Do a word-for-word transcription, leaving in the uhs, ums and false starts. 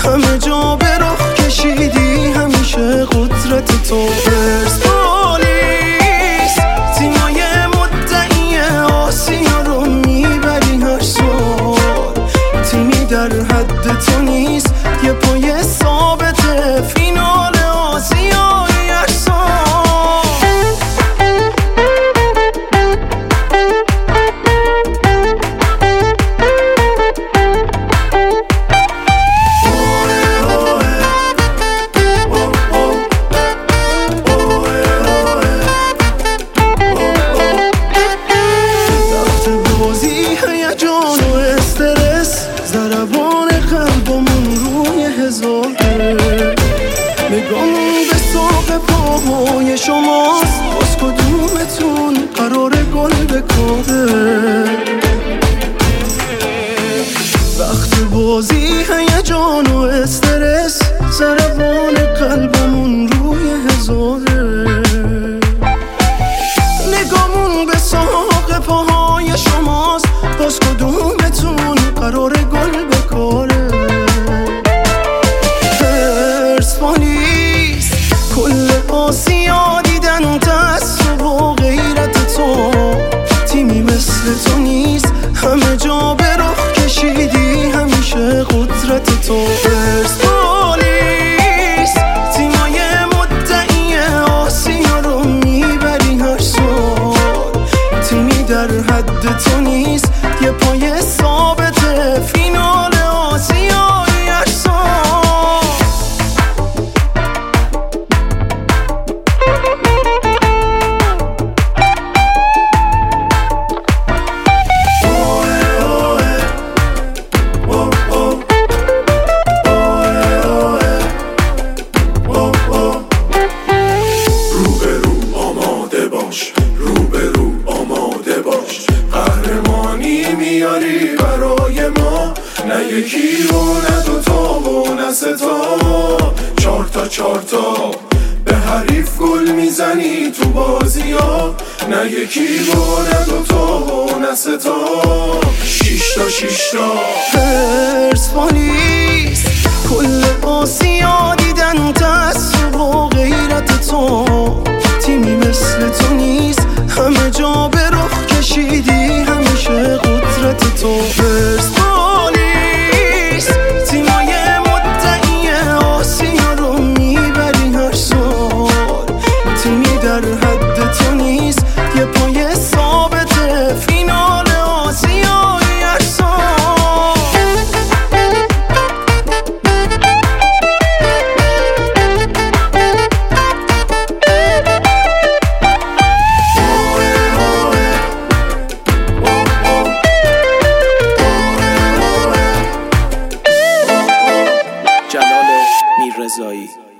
همه جا به رخ کشیدی، همیشه قدرت تو. پرسپولیس تیمای مدعی آسیا رو میبری هر سال، تیمی در حد تو نیست، یه پای ثابت فینال آسیای هر سال. ضربان قلبمون روی هزاره، نگامون به ساق پاهای شماست، باز کدومتون قرار گل بکاره. وقت بازی هیجان و استرس، ضربان قلبمون روی هزاره، نگامون به ساق پاهای شماست، باز کدومتون قرار گل بکاره. پرسپولیس کل آسیا دیدن تعصب و غیرت تو، تیمی مثل تو نیست، همه جا به رخ کشیدی، همیشه قدرت تو. پرسپولیس تیمای مدعی آسیا رو میبری هر سال، تیمی در حد تو نیست، یه پای ثابت فینال آسیای هر سال. روبرو آماده باش، روبرو آماده باش، قهرمانی میاری برای ما، نه یکی و نه دوتا و نه ستا، چار تا چار تا به حریف گل میزنی تو بازی ها، نه یکی و نه دوتا و نه ستا، شیش تا شیش تا. پرسپولیس کل آسیا دیدن تعصب و غیرت تو، تیمی مثل تو نیست، همه جا به رخ کشیدی، همیشه قدرت تو. پرسپولیس تیمای مدعی آسیا رو میبری هر سال، تیمی در حد تو نیست، یه پای ثابت فینال آسیای هر سال. جلال میررضایی.